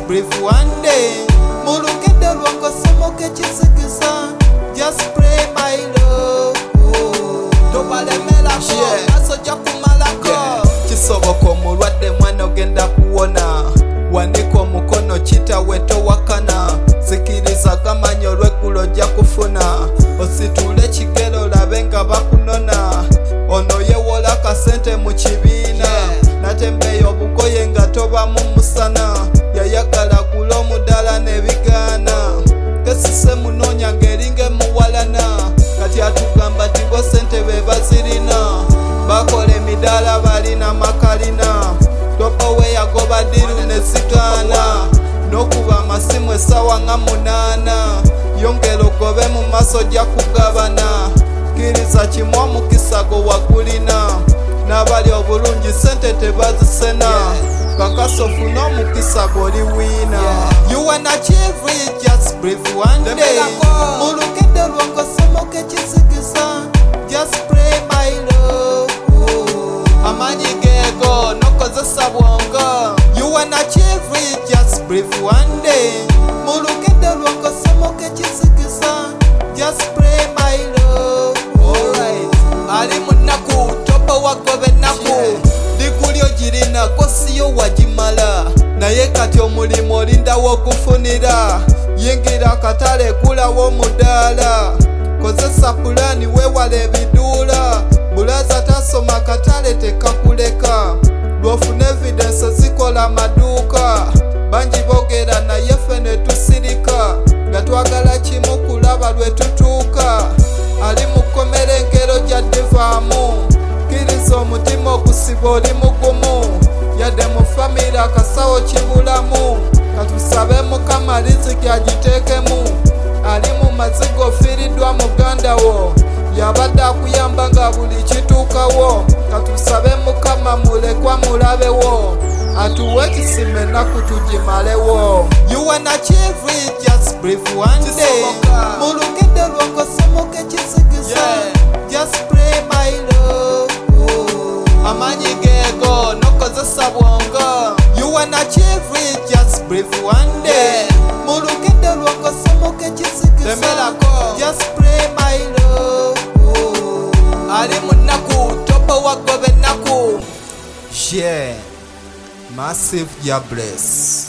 brief one day. Mulugendo lwango somoke chisikisa, just pray my love. Tobalemelako, asoja kumalako. Kisoboko mulwadde mwana ogenda kuwona. Waniko mukono chita weto wakana. Sikiriza kamanyo lweggulo ojja kufuna. Ositule kigero labe nga bakunona. Ono yewola kasente mu kibiina. Natembeyo obugoye nga toba mu musana. Yayagala kula omudala n'ebigaana. Kesise munoonya ng'eringa muwalana. Kati atugamba ti bo sente be bazirina. Bakola emidaala balina makalina. Topa we yagoba diru ne zitaana. N'okuba amasimu essaawa nga 8. Yongera ogobe mu maaso ojja kugabana. Kkiriza kimu omukisa gwo wagulina. N'abali obulungi sente tebazisena. Kakasa ofuna omukisa gw'oli wiina. You wanna achieve it, just brief one day. Mulugendo lwango somoke kisikisa, just pray my love. Amanyi geego nokozesa bwongo. You wanna achieve it, just brief one day. Mulugendo lwango somoke kisikisa, just pray my love. Alright. Ali munaku topa wagobe naku. Diguli ogirina kosiyo wagimala. Naye kati omulimu olindawo okufunira. Yingira akatale gulawo omudaala. Kozesa pulani weewale ebiduula. Bulaza tasoma akatale tekakuleka. Lwofuna evidence zikola amaduuka. Bangi boogera naye ffe ne tusirika. Nga twagala kimu kulaba lwe tutuuka. Ali mu kkomera engero gyaddivaamu. Kkiriza omutima ogusiba oli mugumu. Yadde mu famire akasawo kibulamu. Katusabe Mukama riziki agiteekemu. Ali mu maziga ofiiriddwa muganda wo. Yabadde akuyamba nga buli kituukawo. Katusabe Mukama mulekwa mulabewo. Atuwe ekisima ennaku tugimalewo. You wanna achieve it, just brief one day. Mulugendo lwango somoke kisikisa, just pray my love. Amanyi geego nokozesa bwongo. You wanna achieve it, just brief one day. Mulugendo lwango somoke kisikisa, just pray my love. Ali munaku topa wagobe naku. Yeah, massive, ya bless.